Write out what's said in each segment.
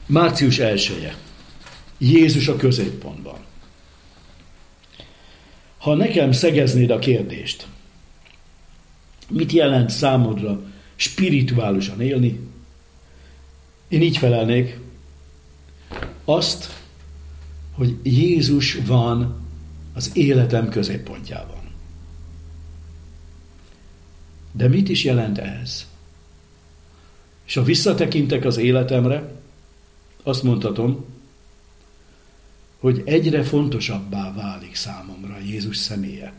Március 1-je. Jézus a középpontban. Ha nekem szegeznéd a kérdést, mit jelent számodra spirituálisan élni, én így felelnék, azt, hogy Jézus van az életem középpontjában. De mit is jelent ez? És ha visszatekintek az életemre, azt mondhatom, hogy egyre fontosabbá válik számomra Jézus személye.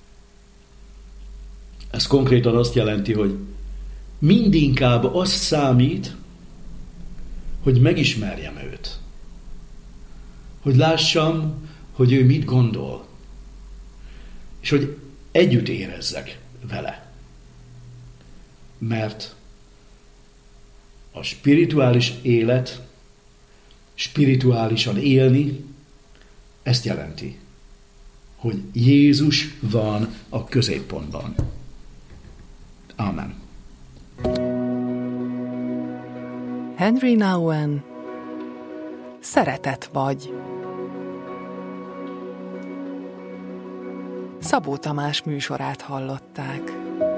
Ez konkrétan azt jelenti, hogy mindinkább az számít, hogy megismerjem őt. Hogy lássam, hogy ő mit gondol. És hogy együtt érezzek vele. Mert a spirituális élet, spirituálisan élni, ezt jelenti, hogy Jézus van a középpontban. Amen. Henry Nouwen, Szeretet vagy. Szabó Tamás műsorát hallották.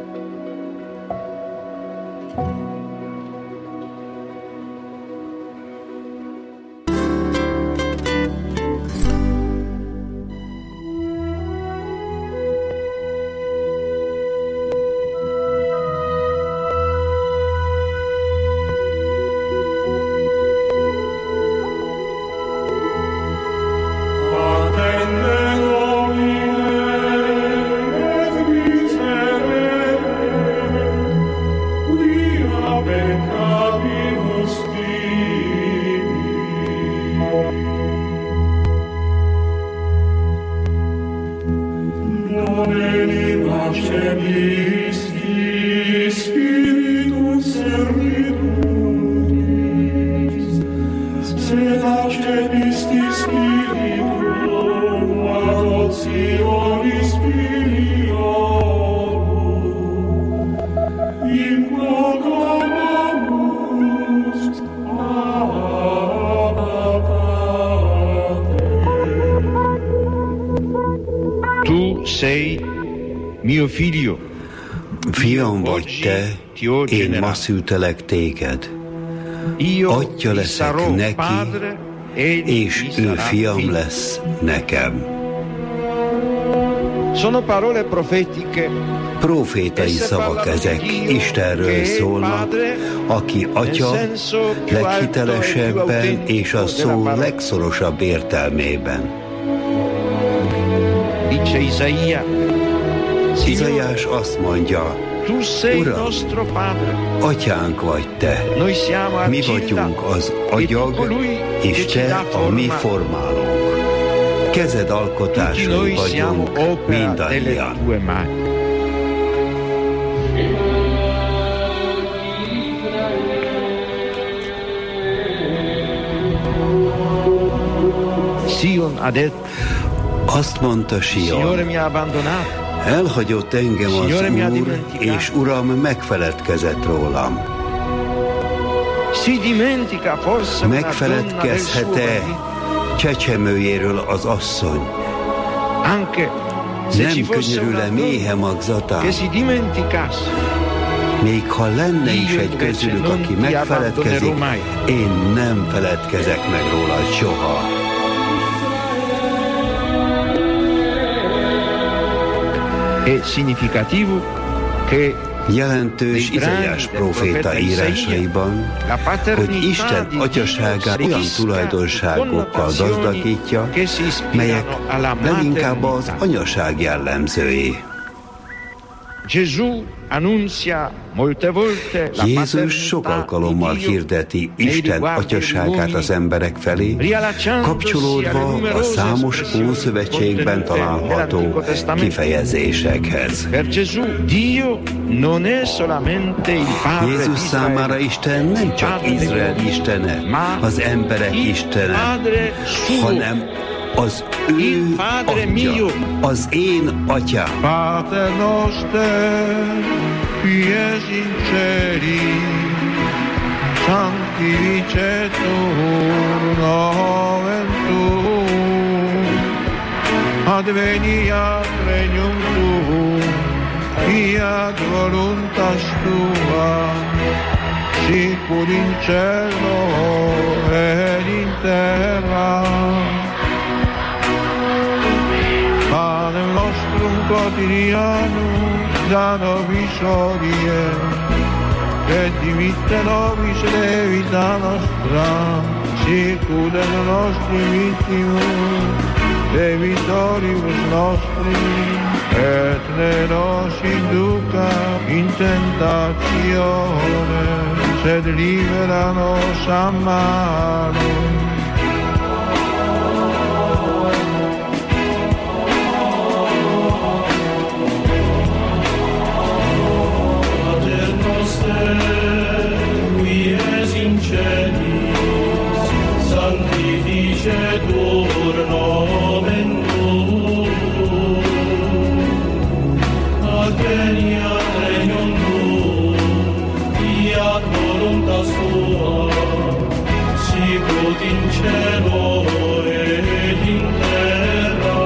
Fiam vagy te, én ma szültelek téged. Atya leszek neki, és ő fiam lesz nekem. Profétai szavak ezek, Istenről szólnak, aki atya leghitelesebben és a szó legszorosabb értelmében. Izaiás azt mondja, Uram, atyánk vagy te, mi vagyunk az agyag, és te a mi formálónk. Kezed alkotásai vagyunk mindannyian. Azt mondta Sion, elhagyott engem az Úr, és Uram megfeledkezett rólam. Megfeledkezhet-e csecsemőjéről az asszony? Nem könyörül-e méhe magzatán? Még ha lenne is egy közülük, aki megfeledkezik, én nem feledkezek meg róla soha. Jelentős Izaiás próféta írásaiban, hogy Isten atyaságát olyan tulajdonságokkal gazdagítja, melyek leginkább az anyaság jellemzői. Jézus sok alkalommal hirdeti Isten atyaságát az emberek felé, kapcsolódva a számos Ószövetségben található kifejezésekhez. Jézus számára Isten nem csak Izrael istene, az emberek istene, hanem az ő atya, az én atyám. Pater noster, qui es in celi, sanctificetur sanctificetur nomen tuum, adveniat regnum tuum, fiat voluntas tua, sicur in cielo ed in terra. Panem nostrum quotidianum da nobis hodie, et dimitte nobis debita nostra, sicur et nostri vittimus debitoribus nostri, et ne nos induca in tentatione, sed libera nos a malo. Qui es in celis, sanctificetur nomen tuum, adveniat regnum tuum, fiat voluntas tua, sicut in cielo et in terra.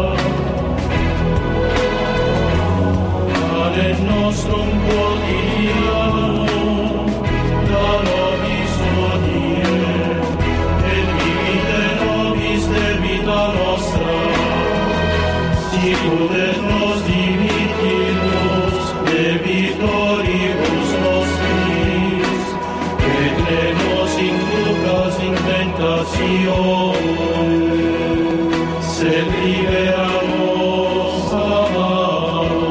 Panem nostrum quotidianum da nobis hodie, et dimitte nobis debita nostra, sicur et nos dimittimus debitoribus nostris, et ne nos inducas in tentatione, sed libera nos a malo.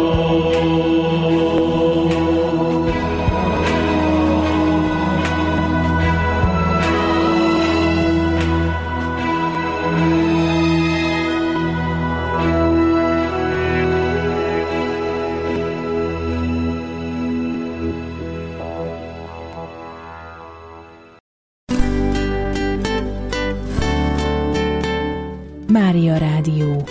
Mária Rádió.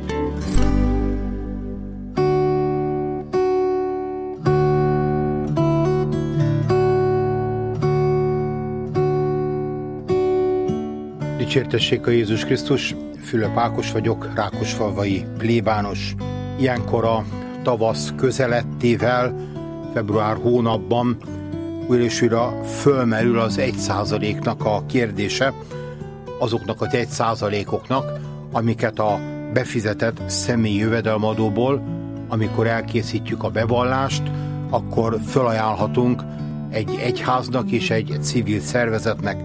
Dicsértessék a Jézus Krisztus, Fülöp Ákos vagyok, rákosfalvai plébános. Ilyenkor a tavasz közelettével, február hónapban újra és újra fölmerül az 1%-nak a kérdése, azoknak az 1%-oknak, amiket a befizetett személyi jövedelmadóból, amikor elkészítjük a bevallást, akkor fölajánlhatunk egy egyháznak és egy civil szervezetnek.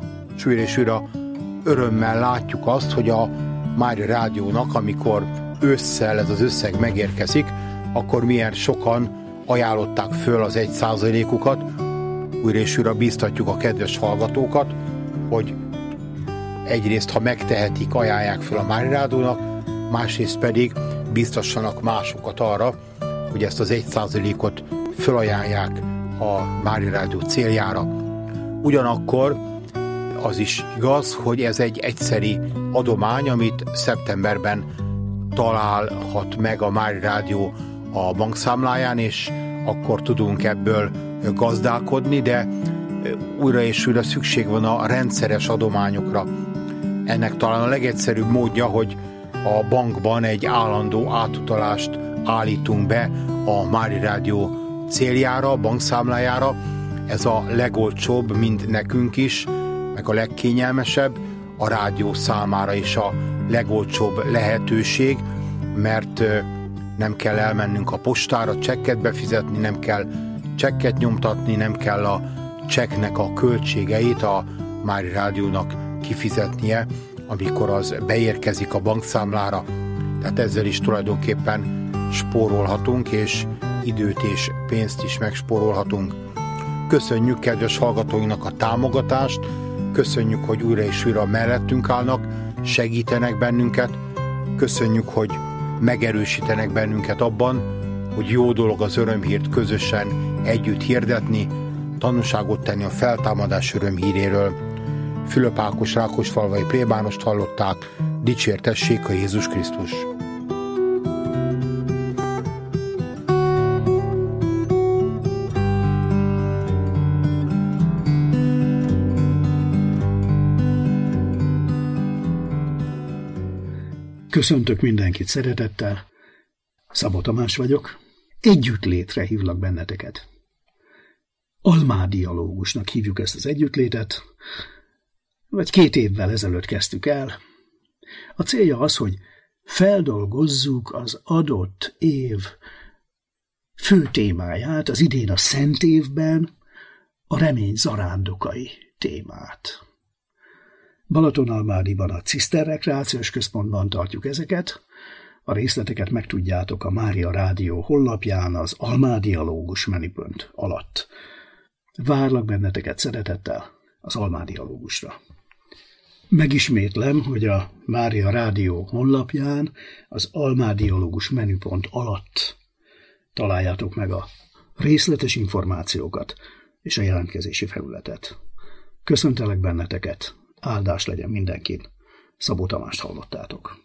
És újra örömmel látjuk azt, hogy a Mária Rádiónak, amikor ősszel ez az összeg megérkezik, akkor milyen sokan ajánlották föl az 1%-ukat. Újra és újra bíztatjuk a kedves hallgatókat, hogy egyrészt, ha megtehetik, ajánlják föl a Mária Rádiónak, másrészt pedig biztassanak másokat arra, hogy ezt az 1%-ot fölajánlják a Mária Rádió céljára. Ugyanakkor az is igaz, hogy ez egy egyszeri adomány, amit szeptemberben találhat meg a Mária Rádió a bankszámláján, és akkor tudunk ebből gazdálkodni, de újra és újra szükség van a rendszeres adományokra. Ennek talán a legegyszerűbb módja, hogy a bankban egy állandó átutalást állítunk be a Mária Rádió céljára, a bankszámlájára. Ez a legolcsóbb mind nekünk is, meg a legkényelmesebb, a rádió számára is a legolcsóbb lehetőség, mert nem kell elmennünk a postára csekket befizetni, nem kell csekket nyomtatni, nem kell a csekknek a költségeit a Mária Rádiónak kifizetnie, amikor az beérkezik a bankszámlára. Tehát ezzel is tulajdonképpen spórolhatunk, és időt és pénzt is megspórolhatunk. Köszönjük kedves hallgatóinknak a támogatást, köszönjük, hogy újra és újra mellettünk állnak, segítenek bennünket, köszönjük, hogy megerősítenek bennünket abban, hogy jó dolog az örömhírt közösen együtt hirdetni, tanúságot tenni a feltámadás örömhíréről. Fülöp Ákos rákosfalvai plébánost hallották, dicsértessék a Jézus Krisztus! Köszöntök mindenkit szeretettel, Szabó Tamás vagyok, együttlétre hívlak benneteket. Almádialógusnak hívjuk ezt az együttlétet, vagy 2 évvel ezelőtt kezdtük el. A célja az, hogy feldolgozzuk az adott év fő témáját, az idén a Szent évben a remény zarándokai témát. Balatonalmádiban a Ciszter Rekreációs Központban tartjuk ezeket. A részleteket megtudjátok a Mária Rádió honlapján az Almádialógus menüpont alatt. Várlak benneteket szeretettel az Almádialógusra. Megismétlem, hogy a Mária Rádió honlapján az Almádialógus menüpont alatt találjátok meg a részletes információkat és a jelentkezési felületet. Köszöntelek benneteket, áldás legyen mindenkin. Szabó Tamást hallottátok.